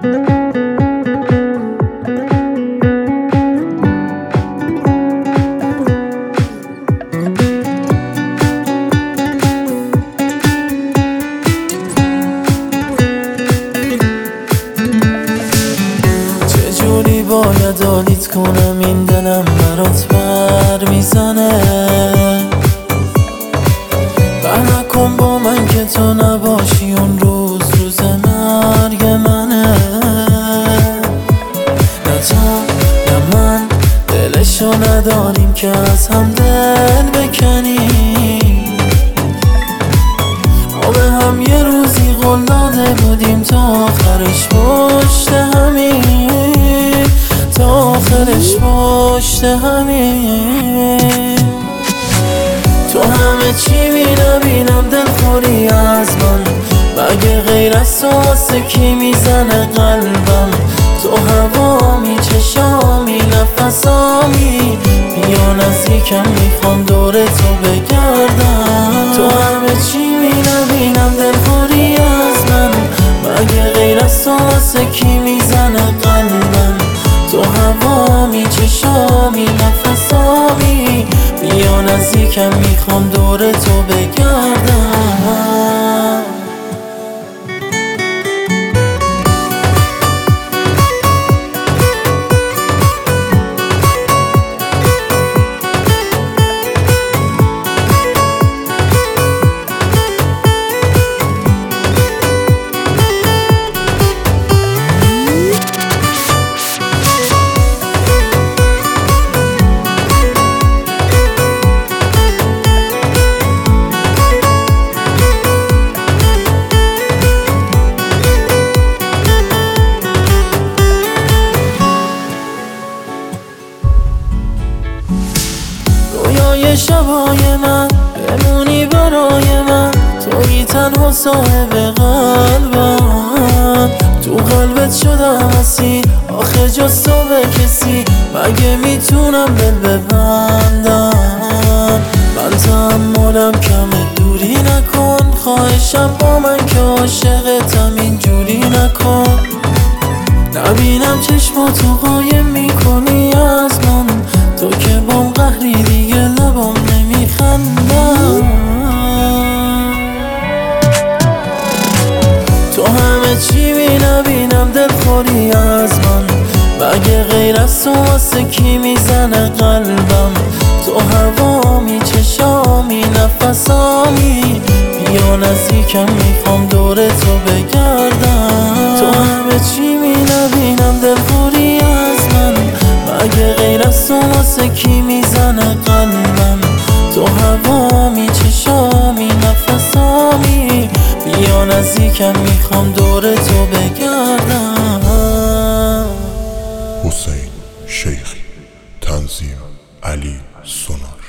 چجوری باید آلیت کنم این دلم برات بر میزنه؟ بر نکن با من که تو نباشی اون روز روز مرگ منه. نه تو نه من دلشو نداریم که از هم دل بکنیم. ما به هم یه روزی قول داده بودیم تا آخرش پشت همین، تا آخرش پشت همین. تو همه چی بینم دلخوری از من، مگه غیر از تو واسه کی میزنه قلبم؟ تو هوامی چشامی نفسامی، بیا نزدیکم میخوام دور تو بگردم. تو همه چی بینم دلخوری از من، مگه غیر از تو واسه کی میزنه قلبم؟ تو هوامی چشامی نفسامی، بیا نزدیکم میخوام دور تو بگردم. رویای شبای من بمونی برای من، تویی تنها صاحب قلبم. تو قلبت شدم اسیر، آخه جز تو به کسی مگه میتونم دل ببندم؟ من تحملم کمه، دوری نکن خواهشم با من که عاشقتم اینجوری نکن. نبینم چشماتو قایم میکنی از من، تو که بام قهری دیگه لبام نمیخندم. تو همه چی بینم دلخوری از من، مگه غیر از تو واسه کی میزنه قلبم؟ تو هوامی چشامی نفسامی، بیا نزدیکم میخوام دور تو بگردم. تو همه چی بینم دلخوری از من، مگه غیر از تو واسه کی میزنه قلبم؟ تو هوامی چشامی نفسامی، بیا نزدیکم میخوام دور تو بگردم. حسین شیخی، تنظیم علی سونار.